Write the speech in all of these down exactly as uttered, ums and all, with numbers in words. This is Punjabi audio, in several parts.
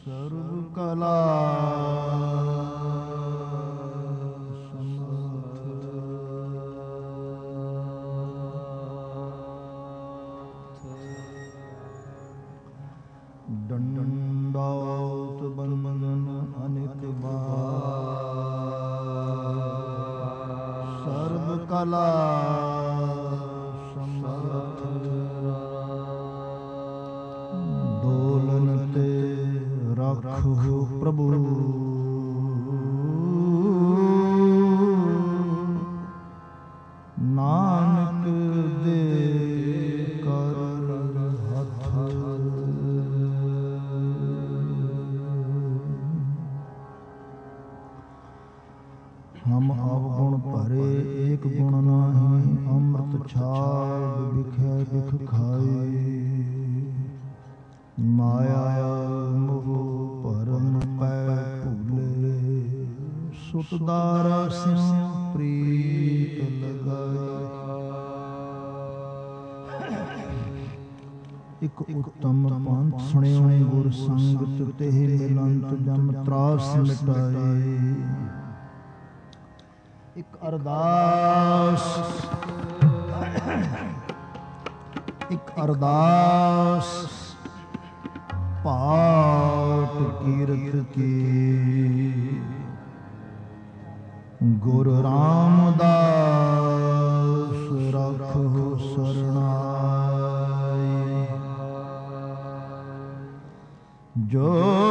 ਸਰਬ ਕਲਾ ਦੰਡਾਉਤ ਬੰਦਨ ਅਨਿਕ ਬਾਰ ਸਰਬ ਕਲਾ ਸਮਰਥ ਦੋਲਨ ਤੇ ਰੱਖੋ ਪ੍ਰਭੂ ਨਾਨਕ ਦੇ ਕਰ ਹੱਥ ਹਮ ਅਵਗੁਣ ਭਰੇ ਏਕ ਗੁਣ ਨਾਹੀ ਅੰਮ੍ਰਿਤ ਛਾਗ ਬਿਖੈ ਬਿਖ ਖਾਏ ਮਾਇਆ ਮੋਹ ਭਰਮ ਪੈ ਭੂਲੇ ਸੁਤ ਦਾਰਾ ਸਿਉ ਪ੍ਰੀਤ ਲਗਾਏ। ਇਕ ਉਤਮ ਪੰਥ ਸੁਣਿਓ ਗੁਰ ਸੰਗਤ ਤੇ ਮਿਲੰਤ ਜਮ ਤਰਾਸ ਮਿਟਾਏ। ਇੱਕ ਅਰਦਾਸ ਇੱਕ ਅਰਦਾਸ ਪਾਠ ਕੀਰਤ ਕੀ ਗੁਰ ਰਾਮਦਾਸ ਰੱਖੋ ਸਰਣਾਈ। ਜੋ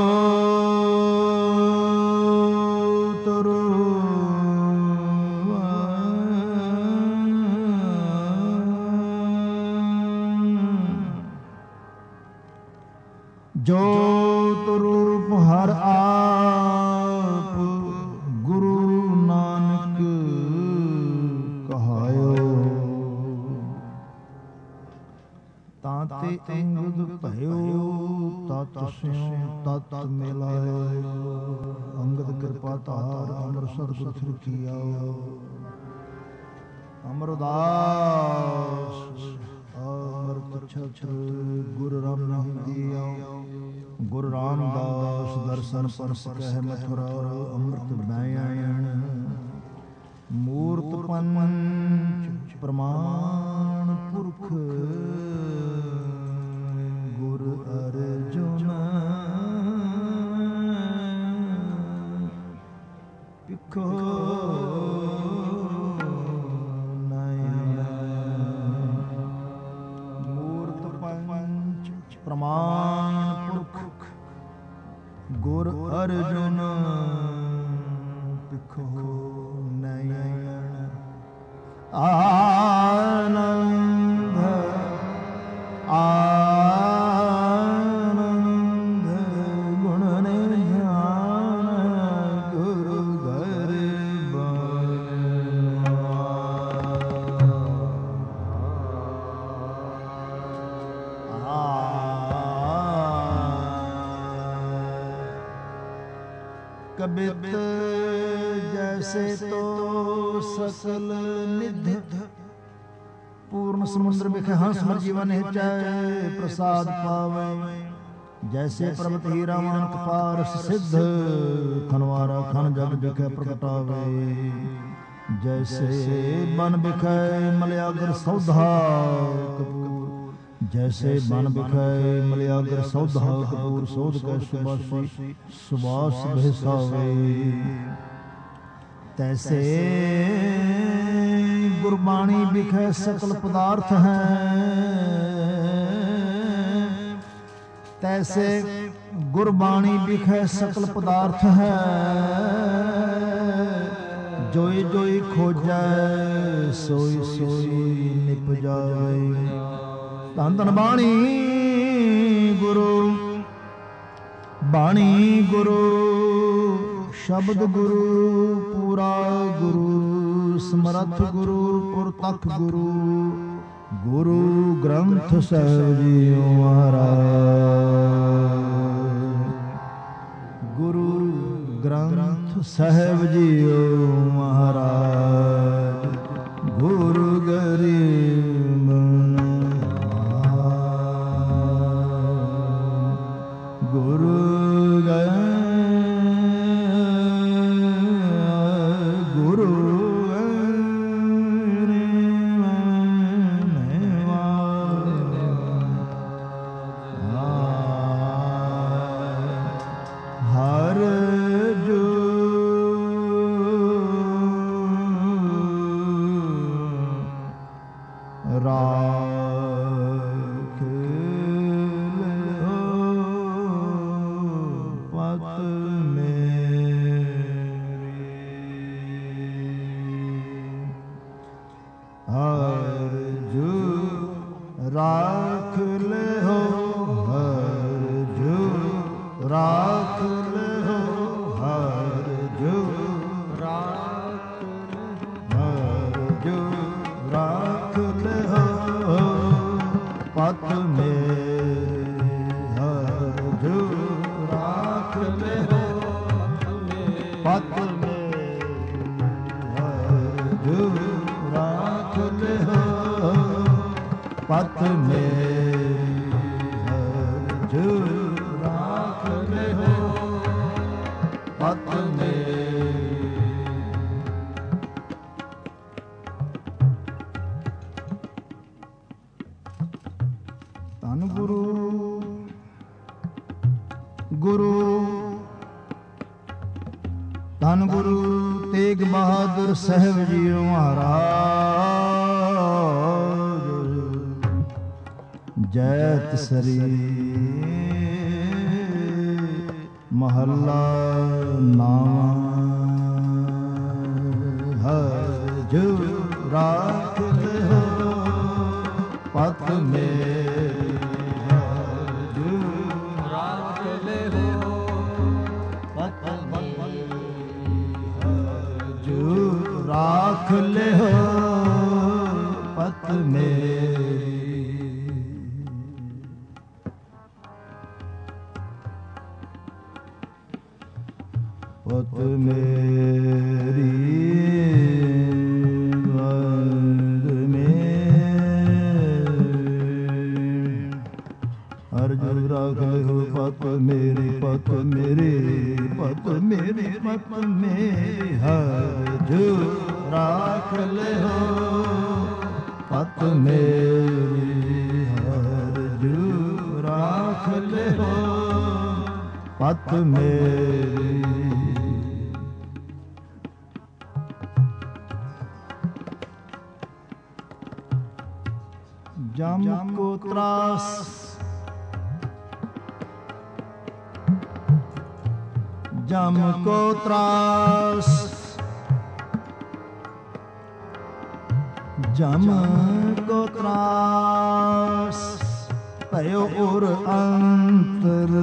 ਜੋਤ ਰੂਪ ਹਰ ਆਪ ਗੁਰੂ ਨਾਨਕ ਕਹਾਇਓ। ਤਾਂ ਤੇ ਅੰਗਦ ਭਇਓ ਤਤ ਸਿਉ ਤਤ ਮਿਲਾਇਓ। ਅੰਗਦ ਕਿਰਪਾ ਧਾਰ ਅੰਮ੍ਰਿਤਸਰ ਗੁਰ ਕੀ ਆਓ। ਅਮਰਦਾਸ ਅਮਰਤ ਛਛ ਗੁਰ ਰਾਮ ਦੀਓ। ਗੁਰੂ ਰਾਮਦਾਸ ਦਰਸ਼ਨ ਪਰਸ ਕਹਿ ਮਥੁਰਾ ਅੰਮ੍ਰਿਤ ਬੈਣ। ਮੂਰਤ ਪੰਚ ਪ੍ਰਮਾਣ ਪੁਰਖ ਗੁਰ ਅਰਜੁਨ ਪਿਖੋ ਪ੍ਰਮਾਣ ਪੁਰਖ ਗੁਰ ਅਰਜੁਨ ਪਿਖੋ ਨਯਨ। ਆਨੰਦ ਆਨੰਦ ਗੁਣ ਨਿਧਾਨ ਗੁਰੂ ਘਰ कबित जैसे तो सकल निध पूर्ण समुद्र बिखे हंस मर जीवन हिचाए प्रसाद पावे। जैसे पर्वत हीरा मानक पारस सिद्ध खनवारा खन जग बिखे प्रगटावे। जैसे बन बिखे मलयागर सौधा कपूर। जैसे बन बिखाए मलयागर सौधा कपूर सोध के सुबासी सुबास बहसावे। तैसे गुरबाणी बिखे सकल पदार्थ हैं। तैसे गुरबाणी बिखे सकल पदार्थ है। जोई जोई खोजै सोई सोई निप जावे। ਧੰਨ ਧੰਨ ਬਾਣੀ ਗੁਰੂ ਬਾਣੀ ਗੁਰੂ ਸ਼ਬਦ ਗੁਰੂ ਪੂਰਾ ਗੁਰੂ ਸਮਰੱਥ ਗੁਰੂ ਪੁਰਤਖ ਗੁਰੂ ਗੁਰੂ ਗ੍ਰੰਥ ਸਾਹਿਬ ਜੀਓ ਮਹਾਰਾਜ। ਗੁਰੂ ਗ੍ਰੰਥ ਸਾਹਿਬ ਜੀਓ ਮਹਾਰਾਜ। ਗੁਰੂ ਗਰੀਬ ਗੁਰੂ ਰਾਖ ਲਿਓ ਹਰ ਜੋ ਰਾਖ ਲਿਓ ਹਰ ਜੋ ਰਾਖ ਹਰ ਜੋ ਰਾਖ ਲਿਓ ਪਤ ਮੇਰੇ ਹਰ ਜੋ ਰਾਖ ਲਿਓ ਪਤ ਮੇਰੇ ਹਰ ਜੋ ਰਾਖ ਲਿਓ ਪਤ ਮੇਰੀ ਹਰ ਜੋ ਰਾਖ ਲਿਓ ਪਤ ਮੇਰੀ। ਧੰਨ ਗੁਰੂ ਗੁਰੂ ਧੰਨ ਗੁਰੂ ਤੇਗ ਬਹਾਦਰ ਸਾਹਿਬ ਜੀ ਮਹਾਰਾਜ ਜੈਤ ਸਰੀ ਮਹੱਲਾ ਨਾਵਾਂ ਹਰ ਜੋ ਰਾਖ ਲਿਓ ਪਤ ਮੇਰੀ ਹਰ ਜੋ ਰਾਖ ਲਿਓ ਪਤ ਮੇਰੀ ਹਰ ਜੋ ਰਾਖ ਲਿਓ ਪਤ ਮੇਰੀ। ਪਤ ਮੇਰੀ ਵੰਦ ਮੇਰੀ ਹਰ ਜੋ ਰਾਖ ਲਿਓ ਪਤ ਮੇਰੀ ਪਤ ਮੇਰੀ ਪਤ ਮੇਰੀ ਪਤ ਮੇਰੀ ਹਰ ਜੋ ਰਾਖ ਲਿਓ ਪਤ ਮੇਰੀ ਹਰ ਜੋ ਰਾਖ ਲਿਓ ਪਤ ਮੇਰੀ। जम को त्रास जम को त्रास जम को त्रास भयो और अंतर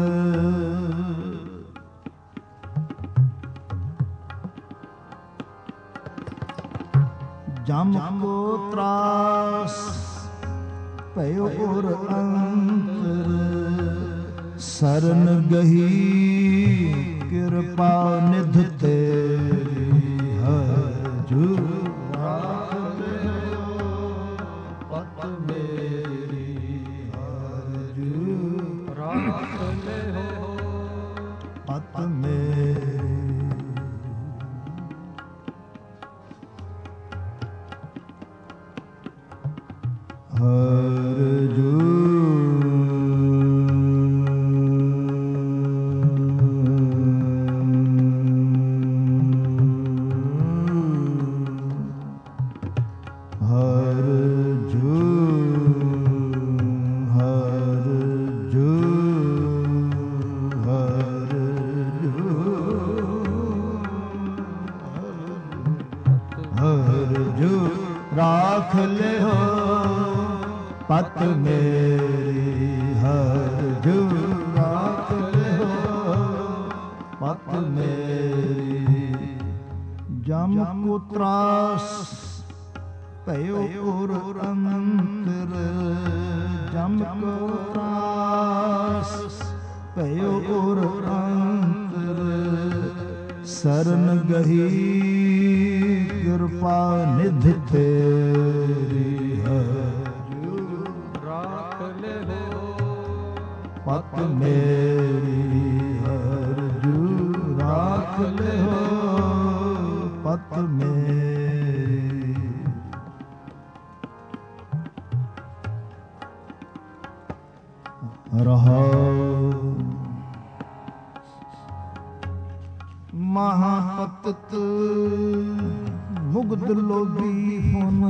जम को त्रास भयो और अंतर सरन गही कृपा निध तेरी हर जो राख लियो पत मेरी हर जो राख लियो पत मेरी। हर जो हर जो हर जो हर जो हर जो राख लियो पत मेरी हर जो राख लियो पत मेरी। जम को त्रास भयो और अंतर जम को त्रास भयो और अंतर सरन गही कृपा निध तेरी पत मेरी हर ਮਹਾਪਤਿਤ ਮੁਗਧ ਲੋਭੀ ਹੁਨ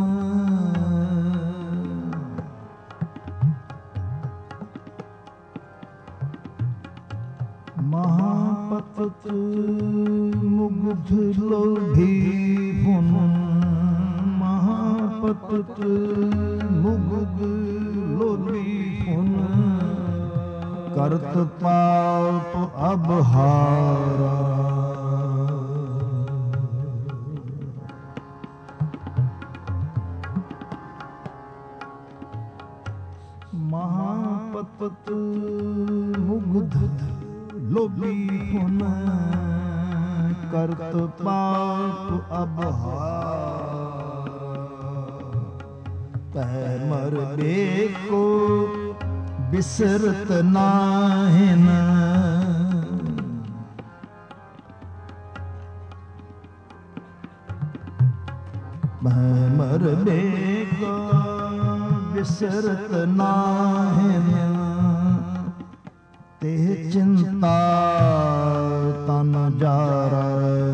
ਮਹਾਪਤਿਤ ਮੁਗਧ ਲੋਭੀ ਹੁਨ ਮਹਾਪਤਿਤ ਮੁਗਧ ਲੋਭੀ ਹੁਨ ਕਰਤ ਪਾਪ ਅਬਹਾਰਾ ਮਹਾਪਤਿਤ ਮੁਗਧ ਲੋਭੀ ਹੁਨ ਕਰਤ ਪਾਪ ਅਬਹਾਰਾ ਪੈ ਮਰ ਬੇਕੋ ਬਿਸਰਤ ਨਾਹਿਨ ਪੈ ਮਰ ਬੇਕੋ ਬਿਸਰਤ ਨਾਹਿਨ ਤੇ ਚਿੰਤਾ ਤਨ ਜਾਰਾ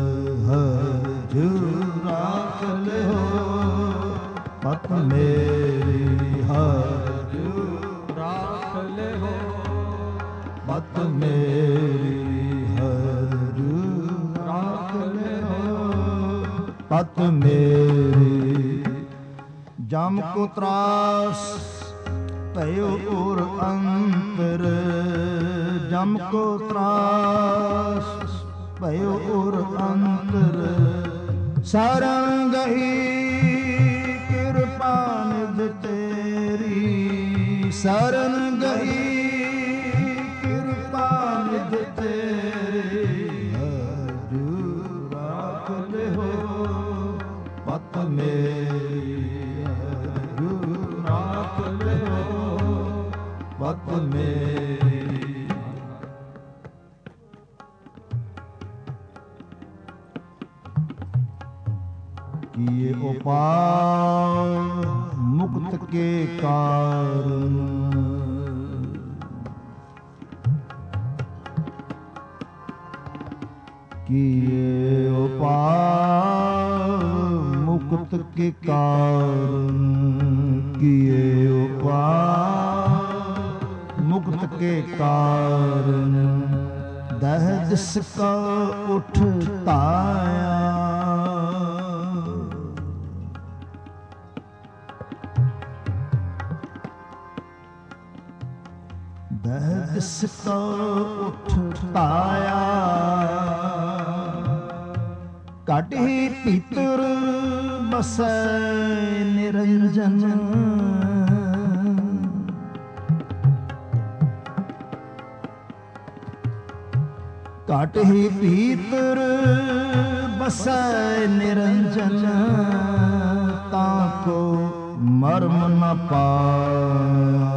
ਹਜੂਰ ਰਾਖ ਲਿਓ ਪਤ ਮੇਰੀ ਹਜੂਰ ਰਾਖ ਲਿਓ ਪਤ ਮੇਰੀ ਹਜੂਰ ਰਾਖ ਲਿਓ ਪਤ ਮੇਰੀ ਜਮ ਕੋ ਤਰਾਸ ਭਇਓ ਔਰ ਅੰਤਰ ਜਮ ਕੋ ਤਰਾਸ ਭਇਓ ਔਰ ਅੰਤਰ ਸਰੰਗ ਗਈ ਕਿਰਪਾ ਨਿਧ ਤੇਰੀ ਸਰੰਗ ਗਈ ਕਿਰਪਾ ਨਿਧ ਤੇਰੀ ਹਜੂਰ ਰਾਖ ਲਿਓ ਪਤ ਮੇਰੀ ਹਜੂਰ ਰਾਖ ਲਿਓ ਪਤ ਮੇਰੀ ਕੀਏ ਉਪਾਇ ਮੁਕਤ ਕੇ ਕਾਰਨ ਕੀਏ ਉਪਾਇ ਮੁਕਤ ਕੇ ਕਾਰਨ ਕੀਏ ਉਪਾਇ ਮੁਕਤ ਕੇ ਕਾਰਨ ਦਹ ਦਿਸ ਕਾ ਉਠ ਤਾਇਆ ਦਹ ਦਿਸ ਕਾ ਉਠ ਤਾਇਆ ਘਟ ਹੀ ਭੀਤਰ ਬਸੈ ਨਿਰੰਜਨ ਘਟ ਹੀ ਭੀਤਰ ਬਸੈ ਨਿਰੰਜਨ ਤਾਂ ਕੋ ਮਰਮ ਨ ਪਾਇਆ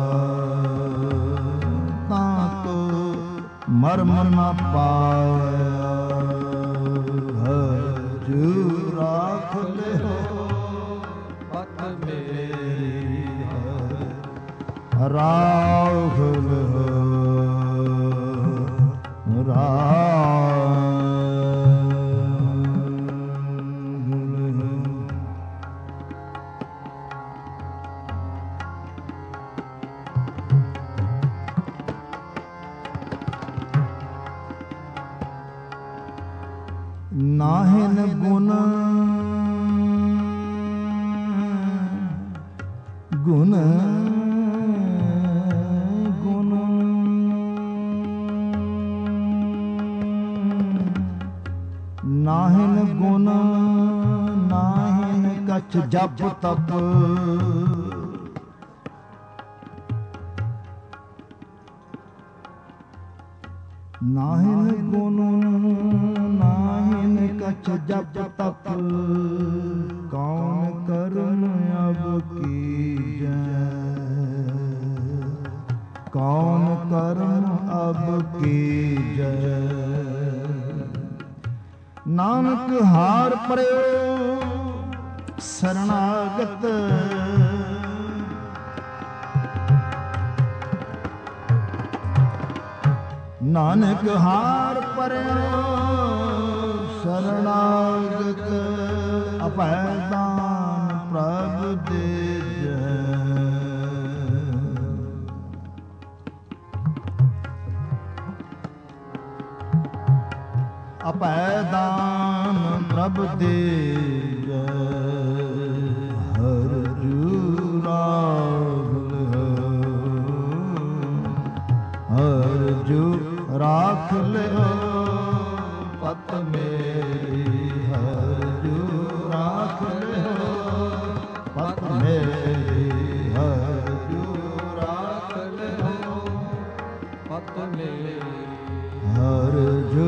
ਤਾਂ ਕੋ ਮਰਮ ਨ ਪਾਇਆ ਹਜੂਰ ਰਾਖ ਲਿਓ ਪਤ ਮੇਰੀ ਰਾਖ ਲਿਓ ਨਾਹਿਨ ਗੁਣ ਗੁਣ ਗੁਣ ਨਾਹਿਨ ਗੁਣ ਨਾਹਿਨ ਕਛ ਜਪ ਤਪ ਨਾਹਿਨ ਗੁਣ ਨਾਹਿਨ ਕਛ ਜਪ ਤਪ ਕੌਣ ਕਰਨ ਅਬ ਕੀਜੈ ਕੌਣ ਕਰਨ ਅਬ ਕੀਜੈ ਨਾਨਕ ਹਾਰ ਪਰਿਓ ਸਰਣਾਗਤ ਨਾਨਕ ਹਾਰ ਪਰਿਓ ਸ਼ਰਨਾਗਤ ਅਭੈ ਦਾਨ ਪ੍ਰਭ ਦੇਜੈ। ਅਭੈ ਦਾਨ ਪ੍ਰਭ ਦੇਜੈ। ਹਰਿ ਜੂ ਰਾਖਿ ਹਰਿ ਜੂ ਰਾਖ ਲਿਓ ਪਤ ਮੇਰੀ। ਹਰਿ ਜੂ ਰਾਖ ਲਿਓ ਪਤ ਮੇਰੀ। ਹਰਿ ਜੂ ਰਾਖ ਲਿਓ ਪਤ ਮੇਰੀ। ਹਰਿ ਜੂ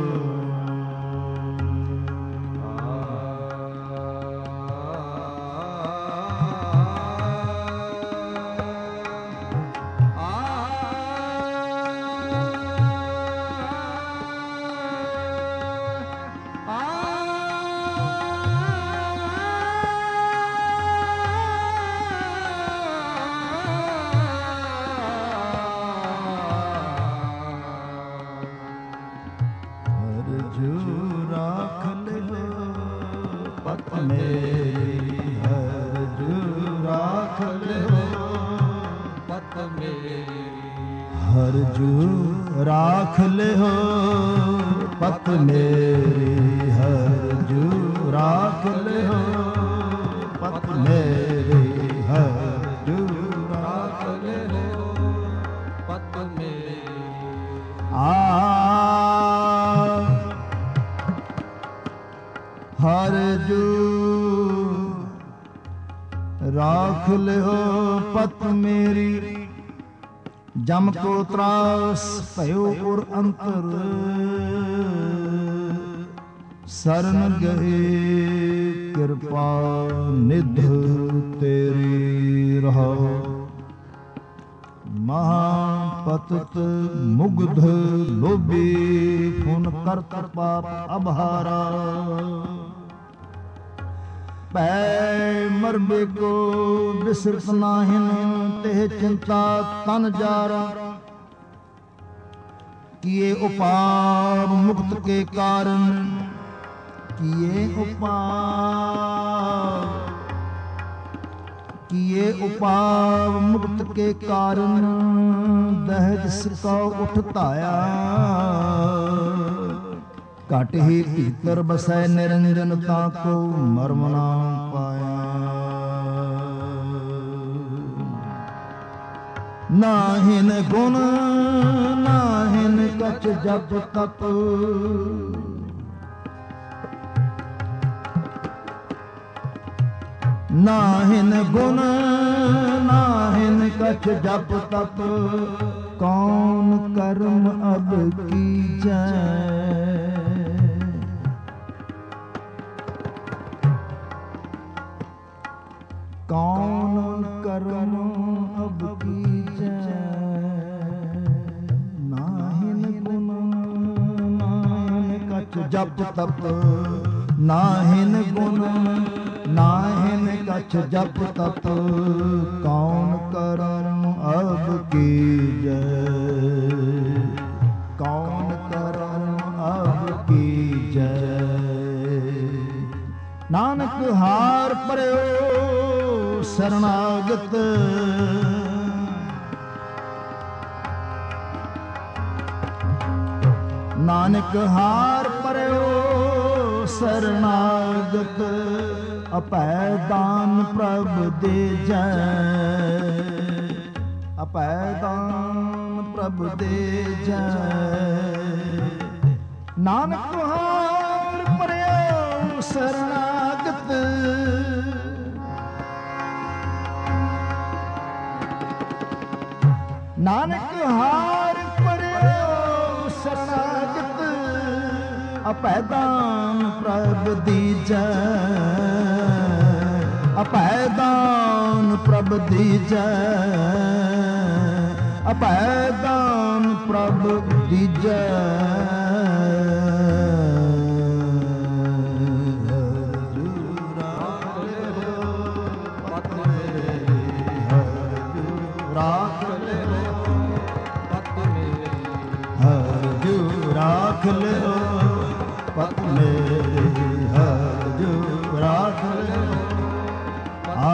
ਹਰਿ ਜੂ ਰਾਖ ਲਿਓ ਪਤ ਮੇਰੀ। ਹਰਿ ਜੂ ਰਾਖ ਲਿਓ ਪਤ ਮੇਰੀ। ਹਰਿ ਜੂ ਰਾਖ ਲਿਓ ਪਤ ਮੇਰੀ। ਆ ਹਰਿ ਜੂ ਰਾਖ ਲਿਓ ਪਤ ਮੇਰੀ। ਜਮ ਕੋ ਤਰਾਸ ਭਇਓ ਉਰ ਅੰਤਰ। ਸਰਨ ਗਏ ਕਿਰਪਾ ਨਿਧ ਤੇਰੀ ਰਹਾਉ। ਮਹਾ ਪਤਿਤ ਮੁਗਧ ਲੋਭੀ ਫੁਨ ਕਰਤ ਪਾਪ ਅਭਾਰਾ। ਭੈ ਮਰਬੇ ਕੋ ਬਿਸਰਤ ਨਾਹਿਨ ਤੇ ਚਿੰਤਾ ਤਨ ਜਾਰਾ। ਕੀਏ ਉਪਾਪ ਮੁਕਤ ਕੇ ਕਾਰਨ। ਕੀਏ ਉਪਾਪ ਕੀਏ ਉਪਾਪ ਮੁਕਤ ਕੇ ਕਾਰਨ। ਦਹਿ ਜਿਸ ਕੋ ਉਠ ਧਾਇਆ। ਘਟ ਹੀ ਭੀਤਰ ਬਸੈ ਨਿਰੰਜਨ ਤਾ ਕੋ ਮਰਮ ਨਾ ਪਾਇਆ। ਨਾਹਿਨ ਗੁਣ ਨਾਹਿਨ ਕਛ ਜਪ ਤਪ। ਨਾਹਿਨ ਗੁਣ ਨਾਹਿਨ ਕਛ ਜਪ ਤਪ। ਕੌਣ ਕਰਮ ਅਬ ਕੀਜੈ। ਕੌਣ ਕਰਮ ਅਬ ਕੀਜੈ। ਨਾਹਿਨ ਗੁਣ ਨਾਹਿਨ ਕਛ ਜਪ ਤਪ। ਨਾਹਿਨ ਗੁਣ ਨਾਹਿਨ ਕਛ ਜਪ ਤਪ। ਕੌਣ ਕਰਮ ਅਬ ਕੀਜੈ। ਕੌਣ ਕਰਮ ਅਬ ਕੀਜੈ। ਨਾਨਕ ਹਾਰ ਪਰਿਓ ਸਰਨਾਗਤ। ਨਾਨਕ ਹਾਰ ਪਰਿਓ ਸਰਨਾਗਤ। ਅਭੈ ਦਾਨ ਪ੍ਰਭ ਦੇਜੈ। ਅਭੈ ਦਾਨ ਪ੍ਰਭ ਦੇਜੈ। ਨਾਨਕ ਹਾਰ ਪਰਿਓ ਸਰਨਾਗਤ। ਨਾਨਕ ਹਾਰ ਪਰਿਓ ਸਰਨਾਗਤ। ਅਭੈ ਦਾਨ ਪ੍ਰਭ ਦੀਜੈ। ਅਭੈ ਦਾਨ ਪ੍ਰਭ ਦੀਜੈ। ਅਭੈ ਦਾਨ ਪ੍ਰਭ ਦੀਜੈ। ਰਾਖ ਲਿਓ ਪਤ ਮੇਰੀ। ਹਰਿ ਜੂ ਰਾਖ ਲਿਓ ਪਤ ਮੇਰੀ ਹਰ ਜੂ ਰਾਖ ਲਿਓ। ਆ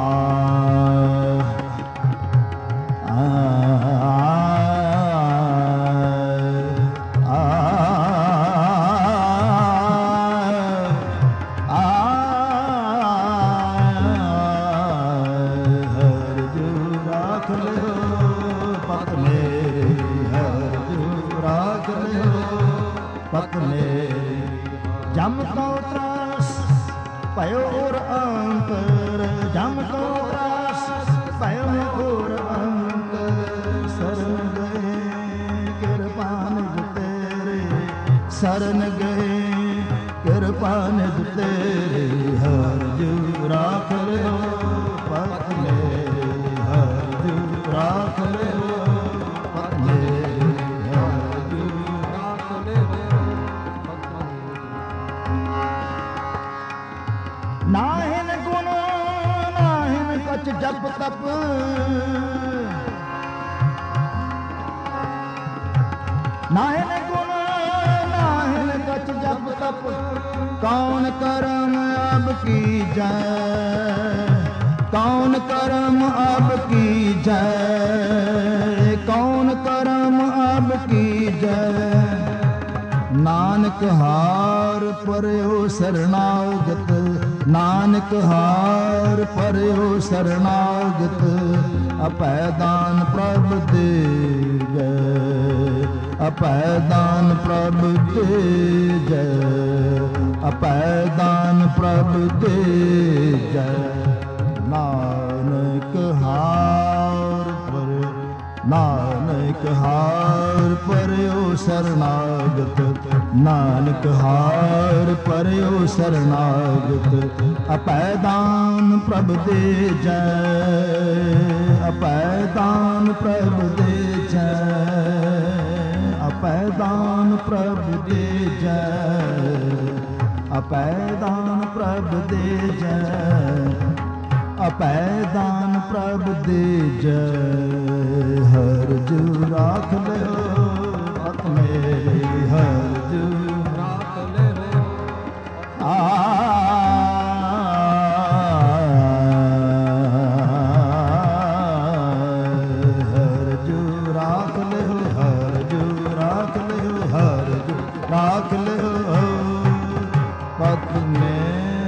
ਜਮ ਕੋ ਤਰਾਸ ਭਇਓ ਔਰ ਅੰਤਰ, ਜਮ ਕੋ ਤਰਾਸ ਭਇਓ ਔਰ ਅੰਤਰ। ਸਰਨ ਗਏ ਕਿਰਪਾ ਨਿਜ ਤੇਰੇ, ਸਰਨ ਗਏ ਕਿਰਪਾ ਨਿਜ ਤੇਰੇ। ਹਰ ਜੂ ਰਾਖ ਲਿਓ ਪਤ ਮੇਰੀ, ਹਰ ਜੂ ਰਾਖ ਲਿਓ ਪਤ ਮੇਰੀ, ਹਰ ਜੂ ਰਾਖ ਲਿਓ। ਨਾਹਿਨ ਗੁਣ ਨਾਹਿਨ ਕਛ ਜਪ ਤਪ, ਨਾਹਿਨ ਗੁਣ ਨਾਹਿਨ ਕਛ ਜਪ ਤਪ। ਕੌਣ ਕਰਮ ਅਬ ਕੀਜੈ, ਕੌਣ ਕਰਮ ਅਬ ਕੀਜੈ, ਕੌਣ ਕਰਮ ਅਬ ਕੀਜੈ। ਨਾਨਕ ਹਾਰ ਪਰਿਓ ਸਰਨਾਗਤ, ਨਾਨਕ ਹਾਰ ਪਰਿਓ ਸਰਨਾਗਤ। ਅਭੈ ਦਾਨ ਪ੍ਰਭ ਦੇਜੈ, ਅਭੈ ਦਾਨ ਪ੍ਰਭ ਦੇਜੈ, ਅਭੈ ਦਾਨ ਪ੍ਰਭ ਦੇਜੈ। ਨਾਨਕ ਹਾਰ ਪਰਿਓ, ਨਾਨਕ ਹਾਰ ਪਰਿਓ ਸਰਨਾਗਤ, ਨਾਨਕ ਹਾਰ ਪਰਿਓ ਸਰਨਾਗਤ। ਅਭੈ ਦਾਨ ਪ੍ਰਭ ਦੇਜੈ, ਅਭੈ ਦਾਨ ਪ੍ਰਭ ਦੇਜੈ, ਅਭੈ ਦਾਨ ਪ੍ਰਭ ਦੇਜੈ, ਅਭੈ ਦਾਨ ਪ੍ਰਭ ਦੇਜੈ, ਅਭੈ ਦਾਨ ਪ੍ਰਭ ਦੇਜੈ। ਹਰ ਜੂ ਰਾਖ ਲਿਓ ਪਤ ਮੇਰੀ, ਹਰ ਜੂ ਰਾਖ ਲਿਓ। ਆ ਹਰ ਜੂ ਰਾਖ ਲਿਓ, ਹਰ ਜੂ ਰਾਖ ਲਿਓ, ਹਰ ਜੂ ਰਾਖ ਲਿਓ ਪਤ ਮੇਰੀ।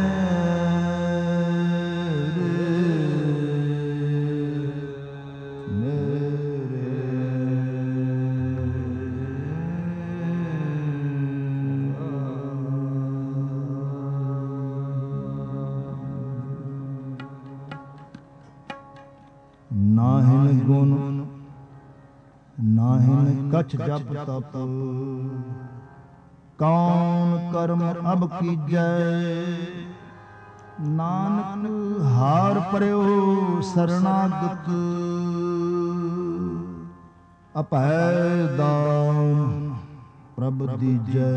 ਨਾਹਿਨ ਗੁਣ ਨਾਹਿਨ ਕਛ ਜਪ ਤਪ, ਕੌਣ ਕਰਮ ਅਬ ਕੀਜੈ। ਨਾਨਕ ਹਾਰ ਪਰਿਓ ਸਰਨਾਗਤ, ਅਭੈ ਦਾਨ ਪ੍ਰਭ ਦੀਜੈ।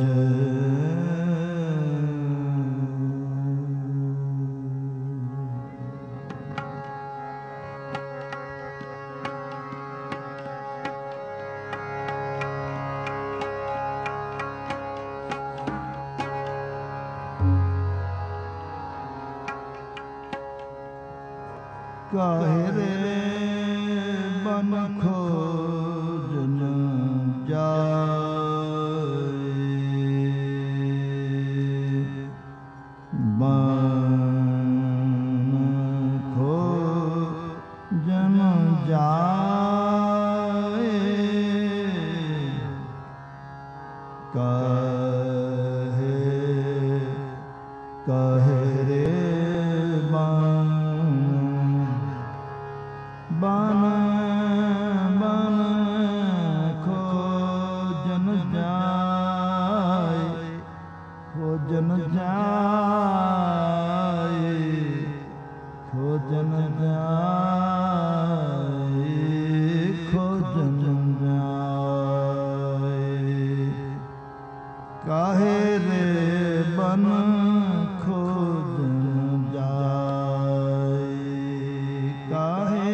ਕਾਹੇ ਰੇ ਬਨ ਖੋਜਨ ਜਾਏ, ਬਨ ਖੋਜਨ ਜਾਏ। ਕਾਹੇ ਕਾਹੇ ਰੇ ਬਨ ਬਨ ਬਨ ਖੋਜਨ ਜਾਏ, ਖੋਜਨ ਜਾਏ, ਖੋਜਨ ਜਾਏ, ਖੋਜਨ ਜਾਏ। ਕਾਹੇ ਰੇ ਬਨ ਖੋਜਨ ਜਾਏ, ਕਾਹੇ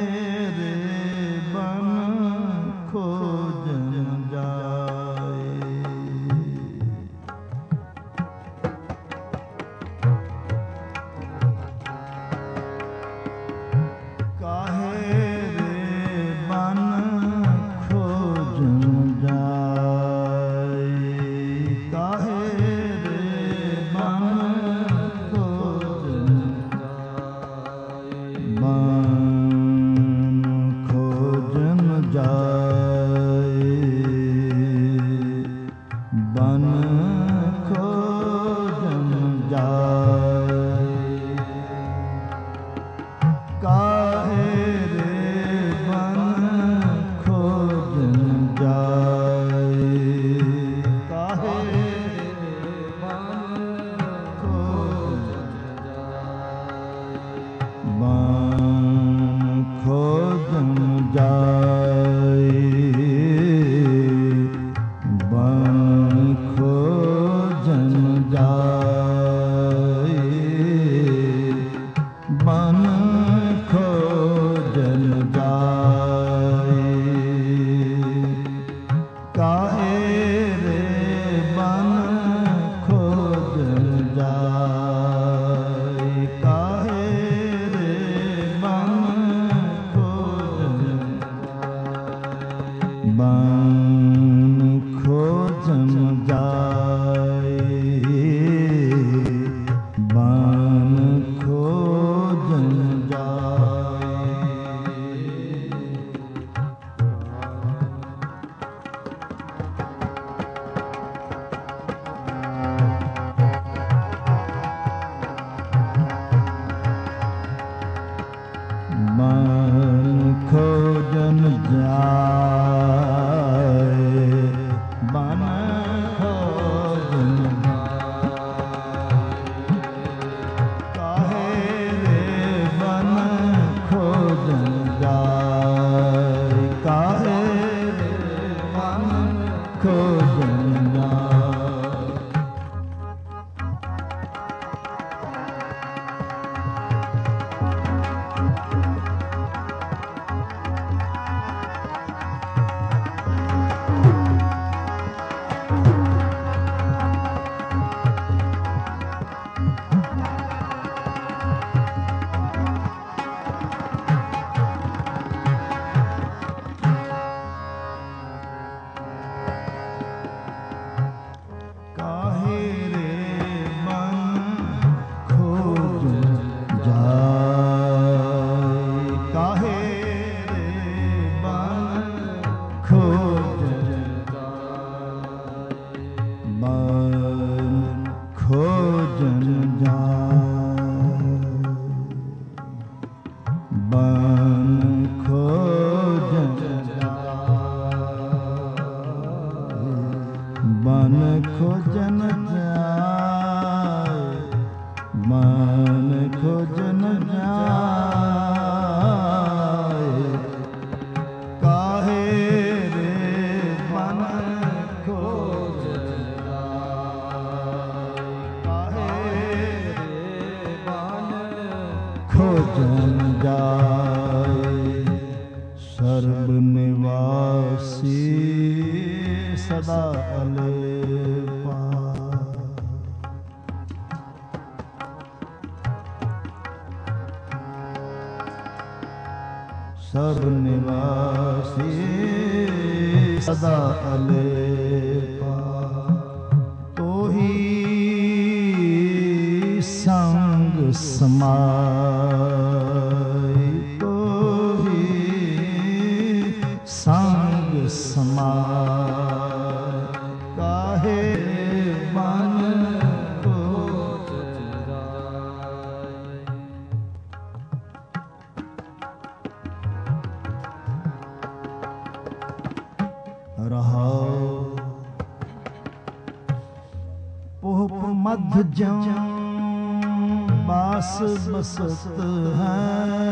ਖੋਜਨ ਜਾਏ। ਬਨ ਖੋਜਨ ਜਾਏ, ਕਾਹੇ ਰੇ ਬਨ ਖੋਜਨ ਜਾਏ, ਕਾਹੇ ਰੇ ਬਨ ਖੋਜਨ ਜਾਏ, ਬਨ ਖੋਜਨ ਜਾਏ, ਬਨ ਖੋਜਨ ਜਾਏ, ਬਨ ਖੋਜਨ ਜਾਏ, ਕਾਹੇ ਰੇ ਬਨ ਖੋਜਨ ਜਾਏ, ਕਾਹੇ ਰੇ ਬਨ ਖੋਜਨ ਜਾਏ, ਬਨ ਖੋਜਨ ਜਾਏ, ਬਨ ਖੋਜਨ ਜਾਏ। ਬਨ ਖੋਜਨ ਜਾਏ, ਬਨ ਖੋਜਨ ਜਾਏ, ਕਾਹੇ ਰੇ ਬਨ ਖੋਜਨ ਜਾਏ, ਕਾਹੇ ਰੇ ਬਨ ਖੋਜਨ ਜਾਏ। ਕਾਹੇ ਰੇ ਬਨ ਖੋਜਨ ਜਾਏ, ਕਾਹੇ ਰੇ ਬਨ ਖੋਜਨ ਜਾਏ, ਬਨ ਖੋਜਨ ਜਾਏ, ਬਨ ਖੋਜਨ ਜਾਏ, ਬਨ ਖੋਜਨ ਜਾਏ, ਬਨ ਖੋਜਨ ਜਾਏ, ਕਾਹੇ ਰੇ ਬਨ ਖੋਜਨ ਜਾਏ, ਕਾਹੇ ਰੇ ਬਨ ਖੋਜਨ ਜਾਏ। ਸਰਬ ਨਿਵਾਸੀ ਸਦਾ ਅਲੇਪਾ, ਸਰਬ ਨਿਵਾਸੀ ਸਦਾ ਅਲੇਪਾ, ਤੋਹੀ ਸੰਗ ਸਮਾਈ, ਤੋਹੀ ਸੰਗ ਸਮਾਈ, ਕਾਹੇ ਬਨ ਖੋਜਨ ਜਾਏ। ਰਹਾਉ ਪੋਹ ਮਧ ਜੰ ਬਾਸ ਬਸਤ ਹੈ,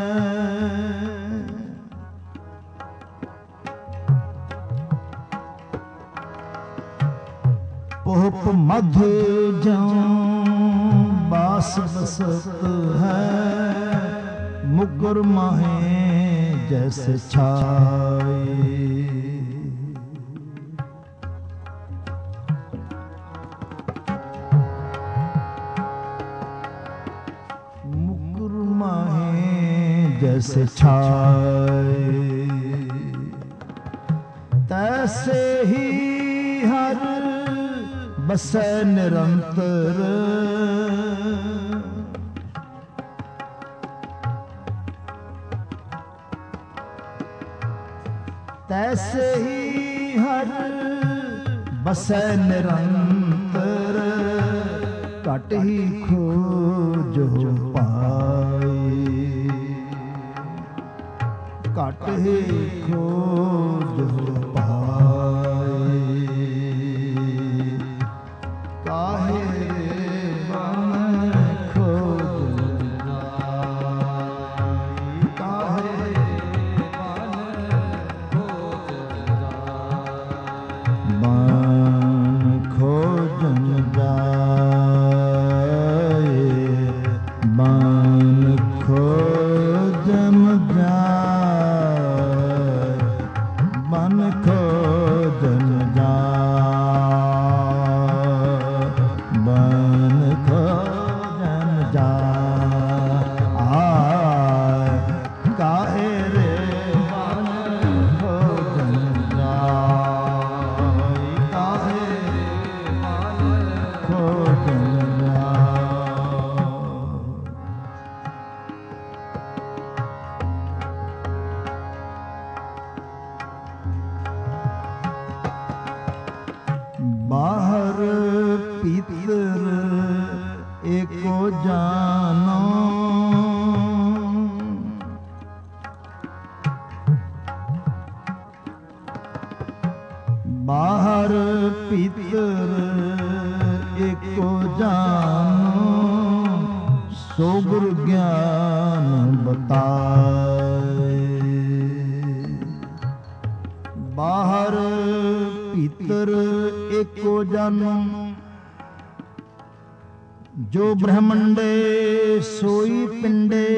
ਪੋਹ ਮਧ ਜੰ ਬਾਸ ਬਸਤ ਹੈ, ਮੁਗਰ ਮਾਹੇ ਜੈਸੇ ਛਾਏ, जैसे छाए, तैसे ही हर बसै निरंतर, तैसे ही हर ਬਸੈ ਨਿਰੰਤਰ ਘਟ ਹੀ ਖੋਜੋ ਪਾਈ ਘਟ ਹੀ ਖੋਜੋ ਪਾਈ ਕਾਹੇ ਬਨ ਖੋਜ ਜਾਈ ਕਾਹੇ ਬਨ ਖੋਜ ਜਾਈ ਬਨ ਖੋਜਨ ਜਾਏ ਬਨ ਖੋਜਨ ਜਾਏ ਬਨ ਖੋਜਨ ਜਾਏ ਬਨ ਖੋਜਨ ਜਾਏ ਕਾਹੇ ਰੇ ਬਨ ਖੋਜਨ ਜਾਏ ਕਾਹੇ ਬਨ ਖੋਜਨ ਜਾਏ ਬਾਹਰ ਭੀਤਰ ਏਕੋ ਜਾਨੋ ਬਾਹਰ ਭੀਤਰ ਏਕੋ ਜਾਨੋ ਸੋ ਗੁਰ ਗਿਆਨ ਬਤਾਏ ਬਾਹਰ ਭੀਤਰ ਏਕੋ ਜਾਨੋ ਜੋ ਬ੍ਰਹਮੰਡੇ ਸੋਈ ਪਿੰਡੇ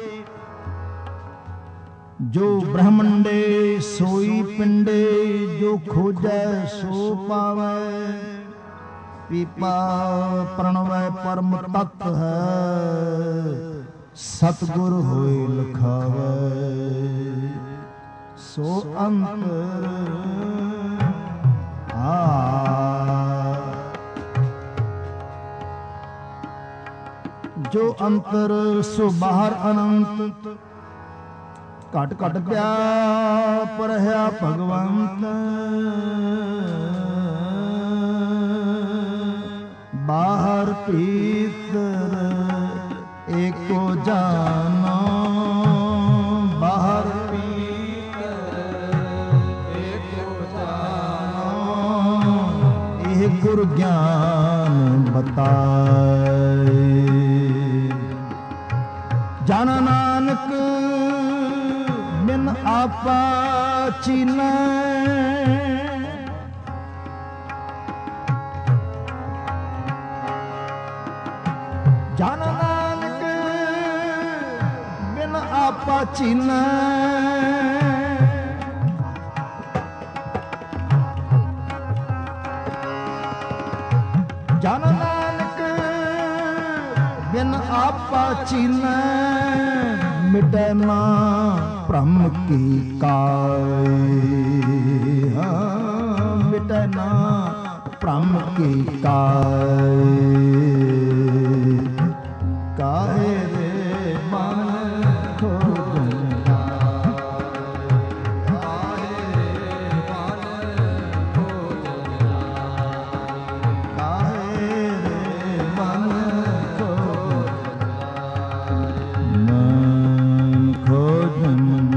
ਜੋ ਬ੍ਰਹਮੰਡੇ ਸੋਈ ਪਿੰਡੇ ਜੋ ਖੋਜੈ ਸੋ ਪਾਵੈ ਪੀਪਾ ਪ੍ਰਣਵੈ ਪਰਮ ਤਤ ਹੈ ਸਤਿਗੁਰ ਹੋਏ ਲਖਾਵੈ ਸੋ ਅੰਤਰ ਆ ਜੋ ਅੰਤਰ ਸੋ ਬਾਹਰ ਅਨੰਤ ਘਟ ਘਟ ਪਿਆਪ ਰਹਿਆ ਭਗਵੰਤ ਬਾਹਰ ਭੀਤਰ ਏਕੋ ਜਾਨੋ ਬਾਹਰ ਭੀਤਰ ਏਕੋ ਜਾਨੋ ਇਹ ਗੁਰ ਗਿਆਨ ਬਤਾਏ ਜਨ ਨਾਨਕ ਬਿਨ ਆਪਾ ਚੀਨੈ ਜਨ ਨਾਨਕ ਬਿਨ ਆਪਾ ਚੀਨੈ ਜਨ ਨਾਨਕ ਬਿਨ ਆਪਾ ਚੀਨੈ ਮਿਟੈ ਨਾ ਭ੍ਰਮ ਕੀ ਕਾਇ ਹਾਂ ਮਿਟੈ ਨਾ ਭ੍ਰਮ ਕੀ ਕਾਇ ਕਾਹੇ ਰੇ ਮਨ ਖੋਜਨ ਕਾਹੇ ਰੇ ਮਨ ਖੋਜਨ ਕਾਹੇ ਰੇ ਮਨ ਖੋਜਨ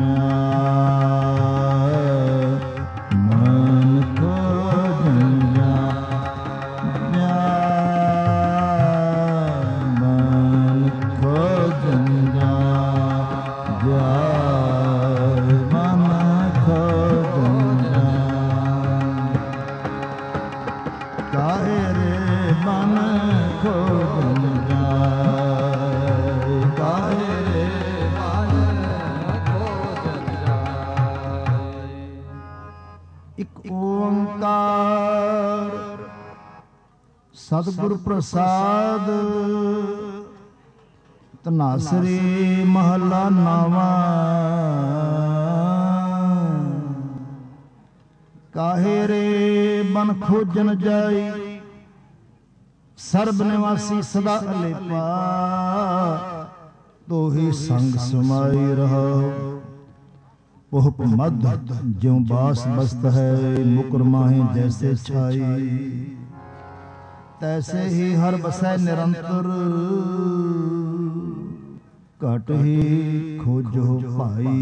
ਮਨ ਖੋਜਨ ਮਨ ਖੋਜਨ ਮਨ ਖੋਜਨ ਕਾਹੇ ਰੇ ਮਨ ਖੋਜਨ ਕਾਹੇ ਰੇ ਇਕ ਓੰਕਾਰ ਸਤਿਗੁਰ ਪ੍ਰਸਾਦ ਧਨਾਸਰੀ ਮਹਲਾ ਨਾਵਾ ਕਾਹੇ ਰੇ ਬਨ ਖੋਜਨ ਜਾਈ ਸਰਬ ਨਿਵਾਸੀ ਸਦਾ ਅਲੇਪਾ ਤੋਹੀ ਸੰਗ ਸਮਾਈ ਰਹੋ उप मध ज्यों बास बस्त है, मुकुर माहे जैसे छाई, तैसे ही हर बसै निरंतर, घट ही खोजो भाई।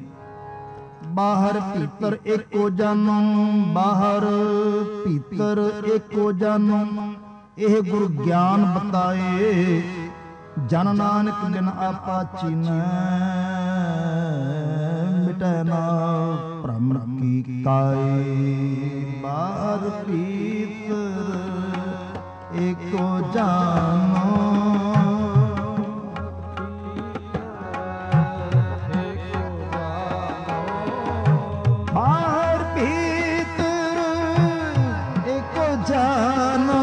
बाहर भीतर एको जानो, बाहर भीतर एको जानो, ਇਹ ਗੁਰ ਗਿਆਨ ਬਤਾਏ। ਜਨ ਨਾਨਕ ਬਿਨ ਆਪਾ ਚੀਨੈ, ਮਿਟੈ ਨਾ ਭ੍ਰਮ ਕੀ ਕਾਈ। ਬਾਹਰ ਭੀਤਰ ਏਕੋ ਜਾਨੋ, ਬਾਹਰ ਭੀਤਰ ਏਕੋ ਜਾਨੋ,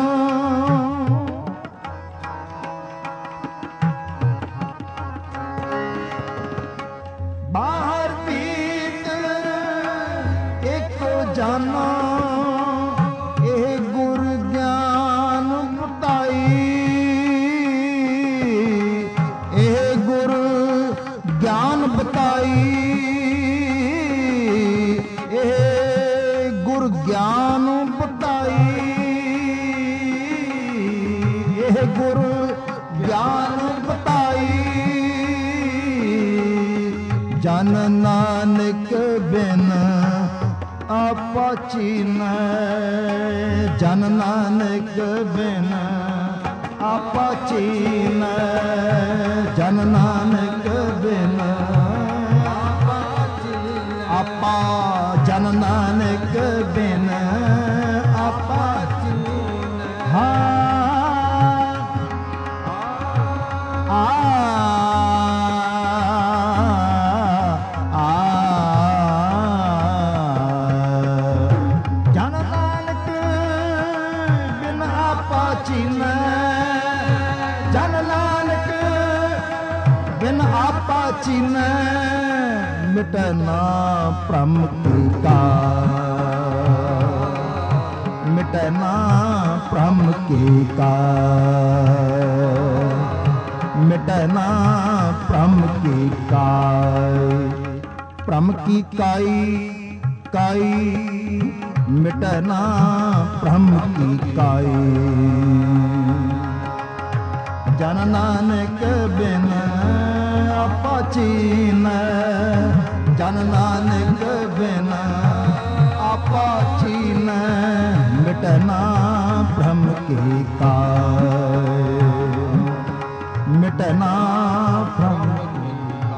ਬਾਹਰ ਭੀਤਰ ਏਕੋ ਜਾਨੋ। ਇਹ ਗੁਰ ਗਿਆਨ ਬਤਾਈ, ਇਹ ਗੁਰ ਗਿਆਨ ਬਤਾਈ, ਇਹ ਗੁਰ ਗਿਆਨ ਬਤਾਈ, ਇਹ ਗੁਰ ਗਿਆਨ ਬਤਾਈ। ਜਨ ਨਾਨਕ ਬਿਨ ਆਪਾ ਚੀਨੈ, ਜਨ ਨਾਨਕ ਬਿਨ ਆਪਾ ਚੀਨੈ, ਜਨ ਨਾਨਕ ਬਿਨ ਆਪਾ, ਜਨ ਨਾਨਕ ਬਿਨ ਆਪਾ ਚੀਨੈ। ਹਾਂ ਚੀਨੈ, ਮਿਟੈ ਨਾ ਭ੍ਰਮ ਕੀ ਕਾਈ, ਮਿਟੈ ਨਾ ਭ੍ਰਮ ਕੀ ਕਾਈ, ਮਿਟੈ ਨਾ ਭ੍ਰਮ ਕੀ ਕਾਈ। ਭ੍ਰਮ ਕੀ ਕਾਈ, ਕਾਈ ਮਿਟੈ ਨਾ ਭ੍ਰਮ ਕੀ ਕਾਈ। ਜਨ ਨਾਨਕ ਬਿਨ ਆਪਾ ਚੀਨੈ, ਜਨ ਨਾਨਕ ਬਿਨ ਆਪਾ ਚੀਨੈ, ਮਿਟੈ ਨਾ ਭ੍ਰਮ ਕੀ ਕਾਈ, ਮਿਟੈ ਨਾ ਭ੍ਰਮ ਕੀ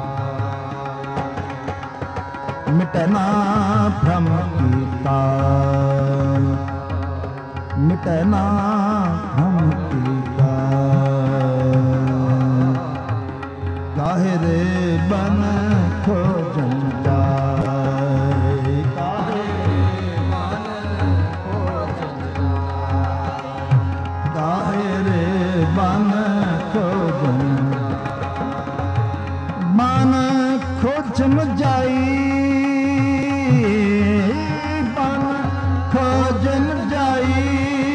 ਕਾਈ, ਮਿਟੈ ਨਾ ਭ੍ਰਮ ਕੀ ਕਾਈ, ਮਿਟੈ ਨਾ ਭ੍ਰਮ ਕੀ ਕਾਈ। ਕਾਹੇ ਰੇ ਬਨ ਖੋਜਨ ਜਾਏ, ਕਾਹੇ ਰੇ ਬਨ ਖੋਜਨ ਜਾਏ, ਕਾਹੇ ਰੇ ਬਨ ਖੋਜਨ, ਮਨ ਖੋਜਨ ਜਾਈ, ਬਨ ਖੋਜਨ ਜਾਈ,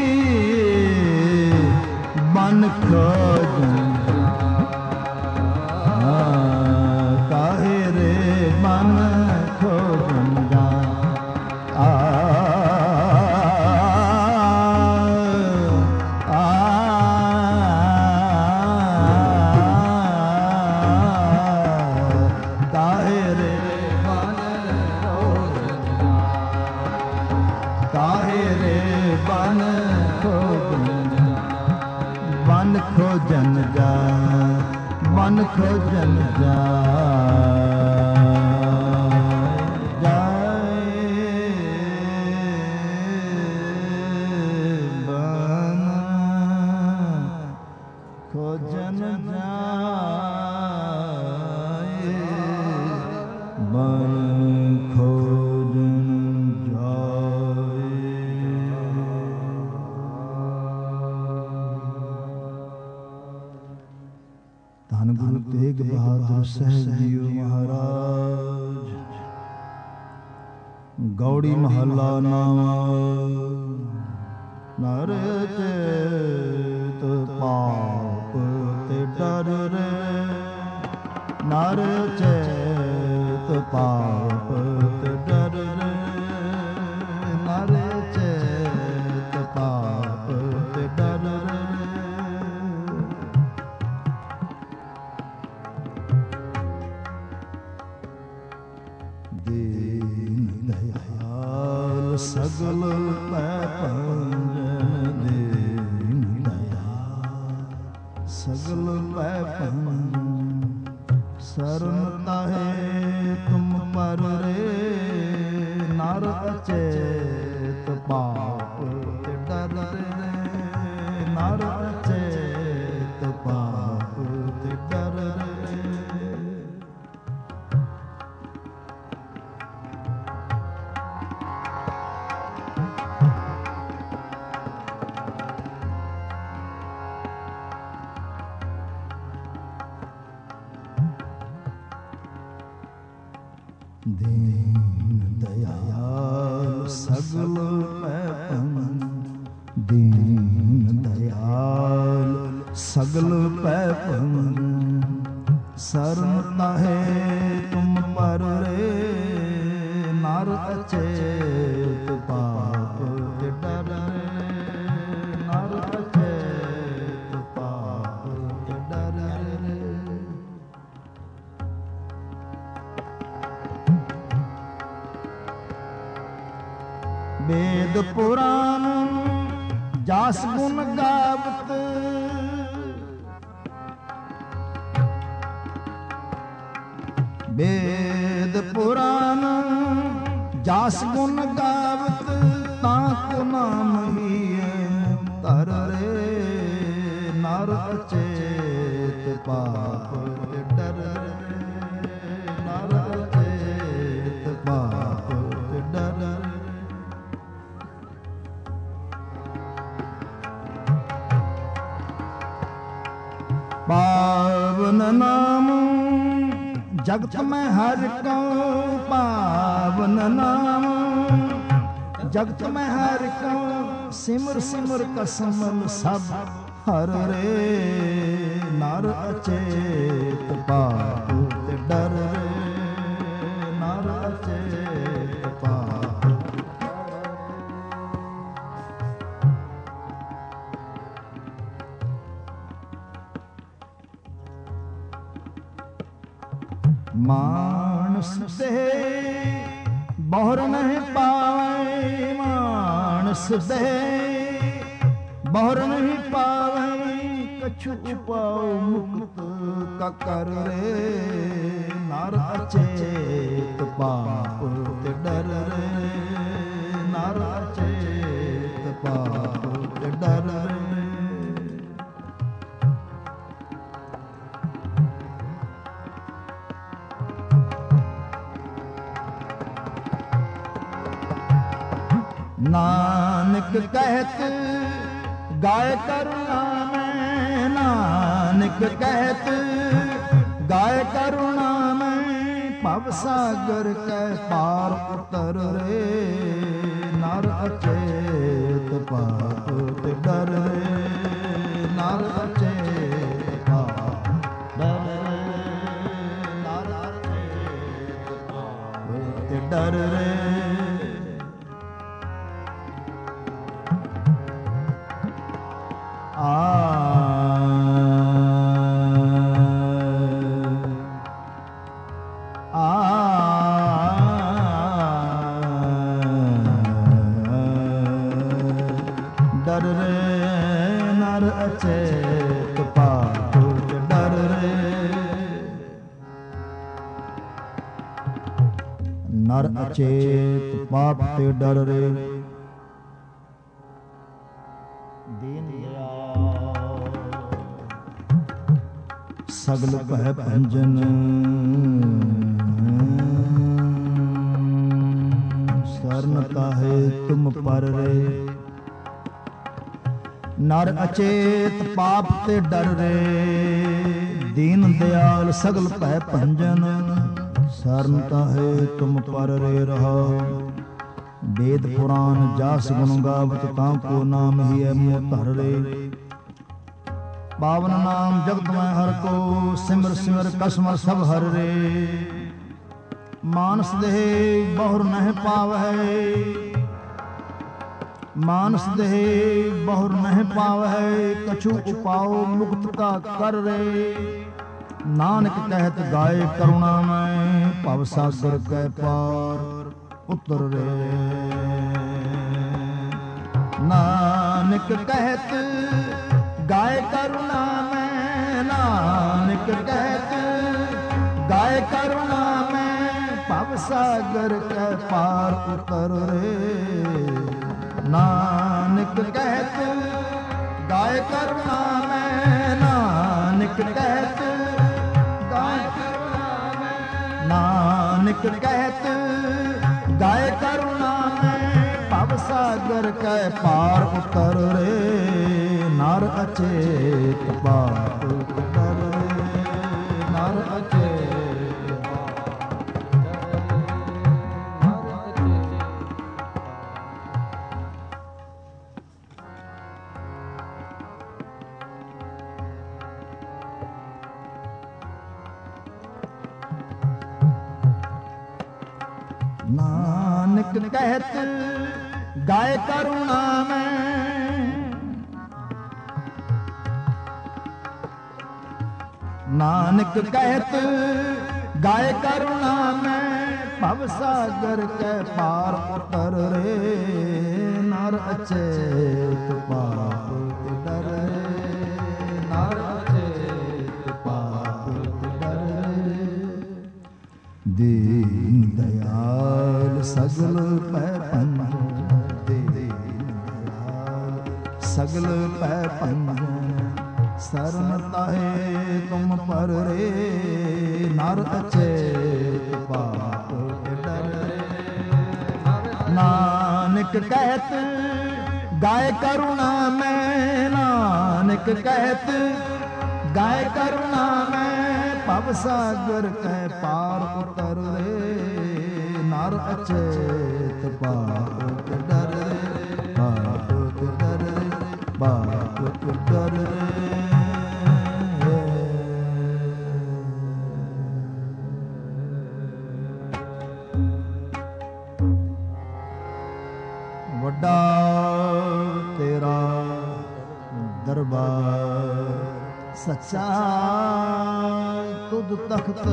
ਬਨ ਖੋਜਨ ਮਨ ਖੋਜਨ ਜਾਏ। ਆ ਆ ਕਾਹੇ ਰੇ ਮਨ ਖੋਜਨ ਜਾਏ, ਕਾਹੇ ਰੇ ਮਨ ਖੋਜਨ ਜਾਏ, ਮਨ ਖੋਜਨ ਜਾਏ, ਮਨ ਖੋਜਨ ਜਾਏ। ਖੋਜਨ ਜਾਏ, ਬਨ ਖੋਜਨ ਜਾਏ। ਧੰਨ ਗੁਰੂ ਤੇਗ ਬਹਾਦਰ ਸਾਹਿਬ ਜੀਓ ਮਹਾਰਾਜ। ਗੌੜੀ ਮਹੱਲਾ ਨਾਵਾਂ। ਨਰ ਚੇਤ ਪਾਪ ਤੇ ਡਰ ਰੇ, ਨਰ ਚੇਤ ਪਾਪ ਸਗਲ ਪੈ ਭੰਜਨ ਦੀਨ ਦਇਆ ਸਗਲ ਪੈ ਭੰਜਨ ਸਰਨ ਤਾਹੇ ਤੁਮ ਪਰ ਰੇ ਨਰ ਅਚੇਤ ਪਾਪ ਤੇ ਡਰ ਰੇ ਨਰ ਅਚੇਤ ਪਾਪ ਤੇ ਡਰ ਰੇ। ਦੀਨ ਦਇਆਲ ਸਗਲ ਪੈ ਭੰਜਨ ਦੀਨ ਦਇਆਲ ਸਗਲ ਪੈ ਭੰਜਨ ਸਰਨ ਤਾਹੇ ਤੁਮ ਪਰ ਰੇ ਨਰ ਅਚੇਤ ਪਾਪ ਤੇ ਡਰ ਰੇ ਨਰ ਅਚੇਤ ਪਾਪ ਤੇ ਡਰ ਰੇ। ਵੇਦ ਪੁਰਾਨ ਜਸ ਗੁਣ ਗਾਵਤ ਵੇਦ ਪੁਰਾਨ ਜਸ ਗੁਣ ਗਾਵਤ ਤਾਂ ਕੋ ਨਾਮ ਹੀ ਧਰ ਰੇ ਨਰ ਅਚੇਤ ਪਾਪ ਤੇ ਡਰ ਰੇ ਨਰ ਅਚੇਤ ਪਾਪ ਤੇ ਡਰ ਰੇ। ਪਾਵਨ ਨਾਮ ਜਗਤ ਮੈਂ ਹਰਿ ਕਉ ਪਾਵਨ ਨਾਮ ਜਗਤ ਮੈਂ ਹਰਿ ਕਉ ਸਿਮਰ ਸਿਮਰ ਕਸਮਲ ਸਭ ਹਰ ਰੇ ਨਰ ਅਚੇਤ ਪਾਪ ਤੇ ਡਰ ਰੇ ਨਰ ਅਚੇਤ ਪਾਪ। ਮਾਨਸ ਦੇ ਬਹੁਰ ਨਹੀਂ ਪਾਵੇ ਮਾਨਸ ਦੇ ਬਹੁਰ ਨਹੀਂ ਪਾਵੇ ਕਛੂ ਉਪਾਉ ਮੁਕਤ ਕਾ ਕਰ ਰੇ ਨਰ ਅਚੇਤ ਪਾਪ ਤੇ ਡਰ ਰੇ ਨਰ ਅਚੇਤ ਪਾਪ ਤੇ ਡਰ ਰੇ। ਨਾਨਕ ਕਹਿਤ ਗਾਇ ਕਰੁਣਾ ਮੈਂ ਨਾਨਕ ਕਹਿਤ ਗਾਇ ਕਰੁਣਾ ਮੈਂ ਭਵ ਸਾਗਰ ਕੈ ਪਾਰ ਉਤਰ ਰੇ ਨਰ ਅਚੇਤ ਪਾਪ ਤੇ ਡਰ ਰੇ ਨਰ ਅਚੇਤ ਪਾਪ ਡਰ ਰੇ ਨਰ ਅਚੇਤ ਪਾਪ ਤੇ ਡਰ ਰੇ। ਡਰ ਰੇ ਨਰ ਅਚੇਤ ਪਾਪ ਤੇ ਡਰ ਰੇ ਨਰ ਅਚੇਤ ਪਾਪ ਤੇ ਡਰ ਰੇ। ਦੀਨ ਦਇਆਲ ਸਗਲ ਭੈ ਭੰਜਨ ਸਰਨ ਤਾਹੇ ਤੁਮ ਪਰ ਰੇ ਨਰ ਅਚੇਤ ਪਾਪ ਤੇ ਡਰ ਰੇ ਦੀਨ ਦਇਆਲ ਸਗਲ ਭੈ ਭੰਜਨ ਸਰਨ ਤਾਹੇ ਤੁਮ ਪਰ ਰੇ ਰਹਾਉ। ਵੇਦ ਪੁਰਾਨ ਜਸ ਗੁਣ ਗਾਵਤ ਤਾਂ ਕੋ ਨਾਮ ਹੀ ਹੈ ਮੋਹ ਧਰ ਰੇ ਪਾਵਨ ਨਾਮ ਜਗਤ ਮੈਂ ਹਰ ਕੋ ਸਿਮਰ ਸਿਮਰ ਕਸਮ ਸਭ ਹਰ ਰੇ। ਮਾਨਸ ਦੇਹ ਬਹੁਰ ਨਹਿ ਪਾਵਹਿ ਮਾਨਸ ਦੇਹ ਬਹੁਰ ਨਹਿ ਪਾਵਹਿ ਕਛੂ ਉਪਾਉ ਮੁਕਤ ਕਾ ਕਰ ਰੇ ਨਾਨਕ ਕਹਿਤ ਗਾਏ ਕਰੁਣਾ ਮੈਂ ਭਵ ਸਾਗਰ ਕੈ ਪਾਰ ਉਤਰ ਰੇ ਨਾਨਕ ਕਹਿਤ ਗਾਏ ਕਰੁਣਾ ਮੈਂ, ਨਾਨਕ ਕਹਿਤ ਗਾਏ ਕਰੁਣਾ ਮੈਂ, ਭਵ ਸਾਗਰ ਕੈ ਪਾਰ ਉਤਰ ਰੇ। ਨਾਨਕ ਕਹਿਤ ਗਾਏ ਕਰੁਣਾ ਮੈਂ, ਨਾਨਕ ਕਹਿਤ ਗਾਏ ਕਰੁਣਾ ਮੈਂ, ਨਾਨਕ ਕਹਿਤ ਗਾਏ ਕਰੁਣਾ ਮੈਂ, ਭਵ ਸਾਗਰ ਕੈ ਪਾਰ ਉਤਰ ਰੇ। ਨਰ ਅਚੇਤ ਪਾਪ ਉਤਰ ਰੇ, ਨਰ ਅਚੇਤ ਨਾਨਕ ਕਹਿਤ ਗਾਏ ਕਰੁਣਾ ਮੈਂ, ਨਾਨਕ ਕਹਿਤ ਗਾਏ ਕਰੁਣਾ ਮੈਂ, ਭਵ ਸਾਗਰ ਕੈ ਪਾਰ ਉਤਰ ਰੇ। ਨਰ ਅਚੇਤ ਪਾਪ ਡਰ ਰੇ, ਨਰ ਅਚੇਤ ਪਾਪ ਡਰ ਰੇ। ਦੀਨ ਦਇਆਲ ਸਗਲ ਪੈ ਪੰਜ, ਦੀਨ ਦਇਆਲ ਸਗਲ ਪੈ ਪੰਜ, ਸਰਨ ਤਾਹੇ ਤੁਮ ਪਰ ਰੇ। ਨਰ ਅਚੇਤ ਪਾਪ ਡਰ ਰੇ। ਨਾਨਕ ਕਹਿਤ ਗਾਏ ਕਰੁਣਾ ਮੈਂ, ਨਾਨਕ ਕਹਿਤ ਗਾਏ ਕਰੁਣਾ ਮੈਂ, ਭਵ ਸਾਗਰ ਕੈ ਪਾਰ ਉਤਰ ਰੇ। ਨਰ ਅਚੇਤ ਪਾਪ ਡਰ ਰੇ, ਪਾਪ ਡਰ ਰੇ, ਪਾਪ ਡਰ ਰੇ। ਵੱਡਾ ਤੇਰਾ ਦਰਬਾਰ ਸੱਚਾ ਤੁਧ ਤਖਤ,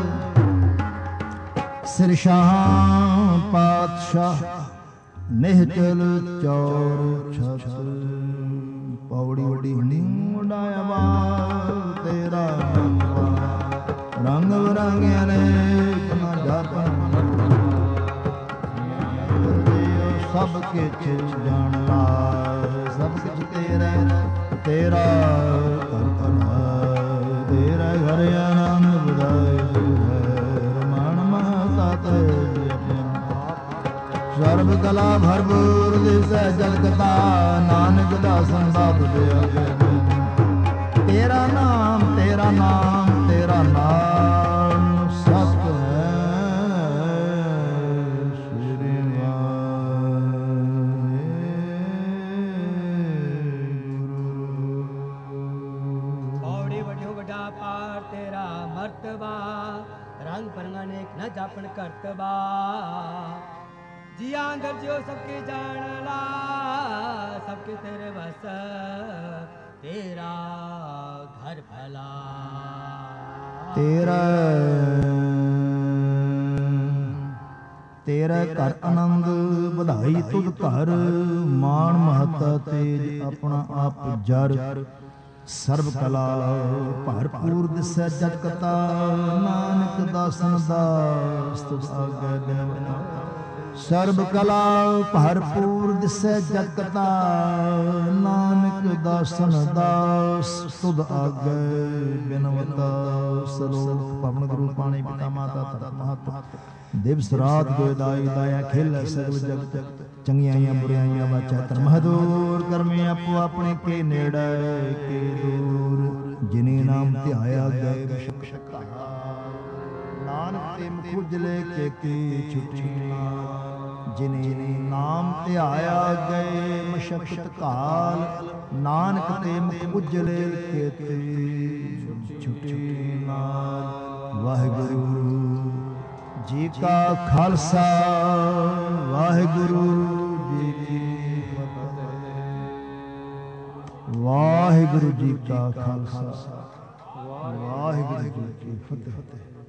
ਸਿਰਸ਼ਾਹ ਪਾਤਸ਼ਾਹ ਨਿਹਚਲ ਚੌਰ ਛਤ। ਪੌੜੀ ਵੱਡੀ ਹੁੰਦੀ ਉਡਾਇਆ ਬਾਲ ਤੇਰਾ ਰੰਗ ਬਰੰਗਿਆਂ ਨੇ ਨਾ ਜਾਪਨ, ਸਭ ਕਿਛ ਜਾਣਦਾ ਸਭ ਕਿਛ ਤੇਰਾ ਤੇਰਾ ਕਰਤਨਾ। ਤੇਰਾ ਘਰ ਆਨੰਦ ਬੁਧਾਇ ਰਮਣ ਮਹਤਾ ਤੇ ਸਰਬ ਕਲਾ ਭਰਪੂਰ ਦਿਸੈ ਜਗਤਾ। ਨਾਨਕ ਦਾਸਨ ਬਾਪ ਦੇ ਆਗੇ ਤੇਰਾ ਨਾਮ ਤੇਰਾ ਨਾਮ ਤੇਰਾ ਨਾਮ ਸਤ ਹੈ। रंग परंगानेक न जापन करतबा। जिया अंदर जो सबके जानला, सबके तेरे बस तेरा घर भला। तेरा तेरा घर आनंद बधाई तुध घर। मान महता तेज अपना आप जर। ਸਰਬ ਕਲਾ ਭਰਪੂਰ ਦਿਸੈ ਜਗ ਕਤਾ। ਨਾਨਕ ਦਾਸਨ ਦਾਸ ਤੁਧ ਆਗੇ ਬਿਨ ਬਿਨਾ। ਸਰਬ ਕਲਾ ਭਰਪੂਰ ਦਿਸੈ ਜਗ ਕਤਾ। ਨਾਨਕ ਦਾਸਨ ਦਾਸ ਤੁਧ ਆਗੇ ਬਿਨ ਬਿਨਾ। ਸਲੋਕ ਪਵਨ ਗੁਰੂ ਪਾਣੀ ਪਿਤਾ ਮਾਤਾ ਤਤ ਮਹਤ। ਦਿਵਸ ਰਾਤ ਗੋਇਦਾਈ ਦਾਇਆ ਖੇਲ ਸਗਲ ਜਗਤ। ਚੰਗਿਆਈਆਂ ਬੁਰਾਈਆਂ ਵਾਚਾ ਧਰਮ ਹਦੂਰ। ਕਰਮੀ ਆਪੋ ਆਪਣੇ ਕੇ ਨੇੜੇ ਕੇ ਦੂਰ। ਜਿਨੇ ਨਾਮ ਧਿਆਇਆ ਗਏ ਬਸ਼ਕ ਸ਼ਕਾ। ਨਾਨਕ ਤੇ ਮੁਖ ਉਜਲੇ ਕੇ ਕੀ ਛੁਟੀ ਨਾ। ਜਿਨੇ ਨਾਮ ਧਿਆਇਆ ਗਏ ਮਸ਼ਕਤ ਕਾਲ। ਨਾਨਕ ਤੇ ਮੁਖ ਉਜਲੇ ਕੇ ਤੀ ਛੁਟੀ ਨਾਲ। ਵਾਹਿਗੁਰੂ ਜੀ ਕਾ ਖਾਲਸਾ ਵਾਹਿਗੁਰੂ ਜੀ ਕੀ ਫਤਿਹ। ਵਾਹਿਗੁਰੂ ਜੀ ਕਾ ਖਾਲਸਾ ਵਾਹਿਗੁਰੂ ਜੀ ਕੀ ਫਤਿਹ।